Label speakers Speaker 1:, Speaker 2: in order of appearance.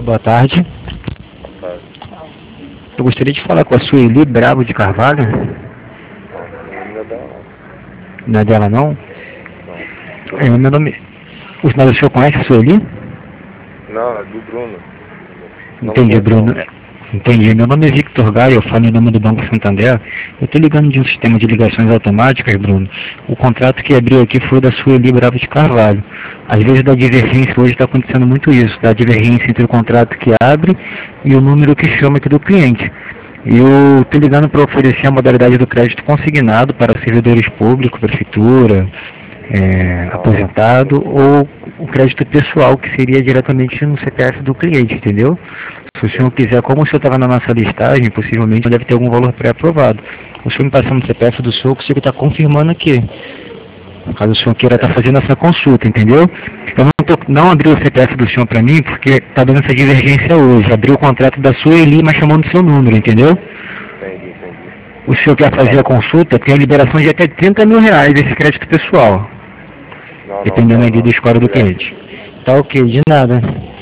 Speaker 1: Boa tarde.
Speaker 2: Tá.
Speaker 1: Eu gostaria de falar com a Sueli Bravo de Carvalho.
Speaker 2: Não é dela,
Speaker 1: Não é dela, não?
Speaker 2: não.
Speaker 1: Meu nome... Mas o senhor conhece a Sueli?
Speaker 2: Não, é do Bruno.
Speaker 1: Entendi, Bruno. Entendi. Meu nome é Victor Gaia, eu falo em nome do Banco Santander. Eu estou ligando de um sistema de ligações automáticas, Bruno. O contrato que abriu aqui foi da Sueli Bravo de Carvalho. Às vezes da divergência, hoje está acontecendo muito isso, da divergência entre o contrato que abre e o número que chama aqui do cliente. E eu estou ligando para oferecer a modalidade do crédito consignado para servidores públicos, prefeitura, aposentado, ou o crédito pessoal, que seria diretamente no CPF do cliente, entendeu? Se o senhor quiser, como o senhor estava na nossa listagem, possivelmente deve ter algum valor pré-aprovado. O senhor me passando o CPF do senhor, consigo estar confirmando aqui. Caso o senhor queira estar fazendo essa consulta, entendeu? Eu não abri o CPF do senhor para mim, porque está dando essa divergência hoje. Abri o contrato da Sueli, mas chamando o seu número, entendeu?
Speaker 2: Entendi.
Speaker 1: O senhor quer fazer a consulta, tem a liberação de até 30 mil reais desse crédito pessoal.
Speaker 2: Não,
Speaker 1: Dependendo
Speaker 2: não,
Speaker 1: ali do score do
Speaker 2: obrigado.
Speaker 1: cliente. Tá ok, de nada.